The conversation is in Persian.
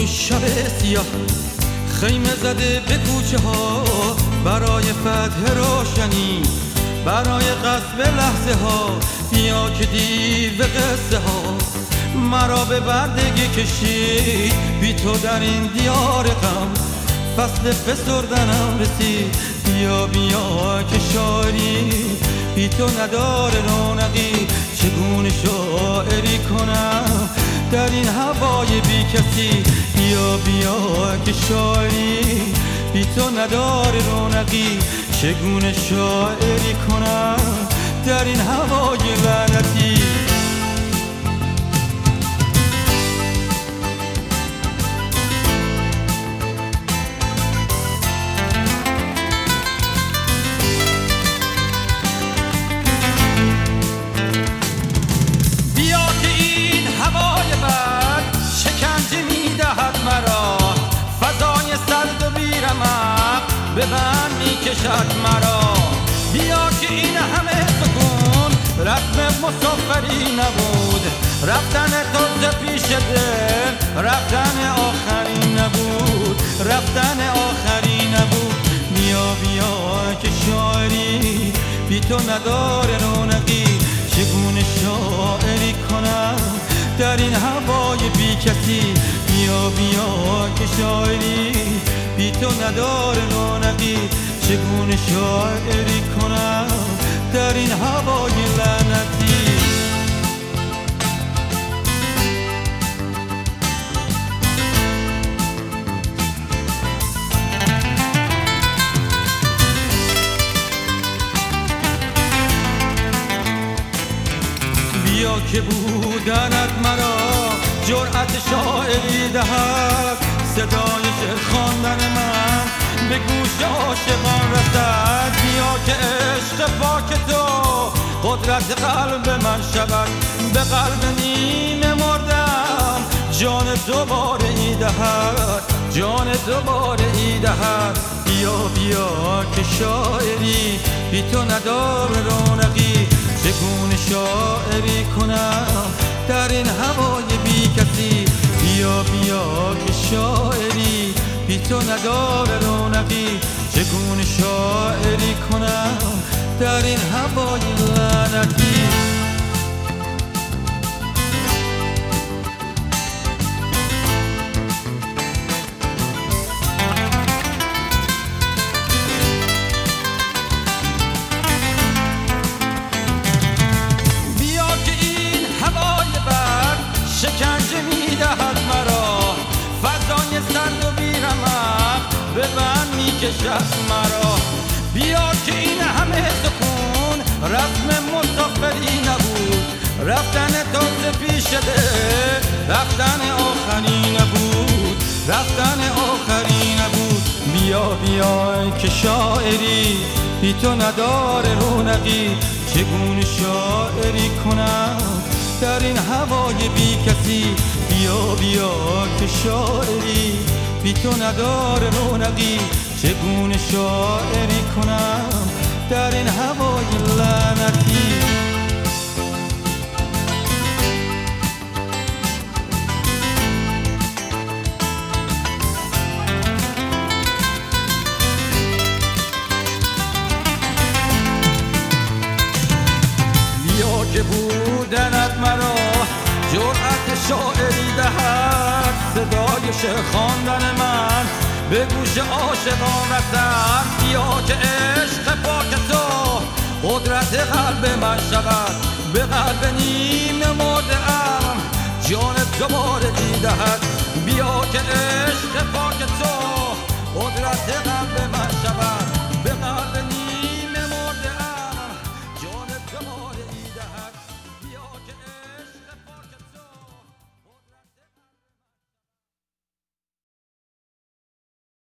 شب سیاه خیمه زده به کوچه ها برای فتح روشنی، برای قصب لحظه ها. بیا که دیو قصه ها مرا به بردگی کشید، بی تو در این دیار غم فصل فسردنم رسید. بیا بیا که شاعری بی تو نداره رونقی، چگونه شاعری کنم در این هوای بی کسی. بیا بیا که شاعری بی تو نداره رونقی، چگونه شاعری کنم در این هوای لعنتی. به من میکشد مرا، بیا که این همه سکون رسم مسافری نبود. رفتن تو ز پیش دل رفتن آخری نبود، رفتن آخری نبود. بیا بیا که شاعری بی تو نداره رونقی، چگونه شاعری کنم در این هوای بی کسی. بیا بیا که شاعری بی تو نداره رونقی، چگونه شاعری کنم در این هوای لعنتی. بیا که بودنت مرا جرأت شاعری دهد، صدای شعر خواندن من به گوش عاشقان رسد. بیا که عشق پاک تو قدرت قلب من شود، به قلب نیمه مردم جان دوباره ای دهد، جان دوباره ای دهد. بیا بیا که شاعری بی تو نداره رونقی، چگونه شاعری کنم در این هوای بی کسی. بیا بیا که شاعری بی تو نداره رونقی، چگونه شاعری کنم در این هوای لعنتی. بیا که این هوای بد شکنجه میدهد مرا، فضای سرد و بیرمق به من میکشد مرا. بیا که این همه سکون رسم مسافری نبود، رفتن تو ز پیش دل رفتن آخری نبود، رفتن آخری نبود. بیا بیا که شاعری بی تو نداره رونقی، چگونه شاعری کنم در این هوای بی کسی. بیا بیا که شاعری بی تو نداره رونقی، چگونه شاعری کنم در این هوای لعنتی. بیا که بودنت مرا جرأت شاعری دهد، صدای شعر خواندن من به گوش عاشقان رسد. بیا که عشق پاک تو قدرت قلب من شود، به قلب نیمه مرده ام جان دوباره ای دهد. بیا که عشق پاک تو قدرت قلب من شود.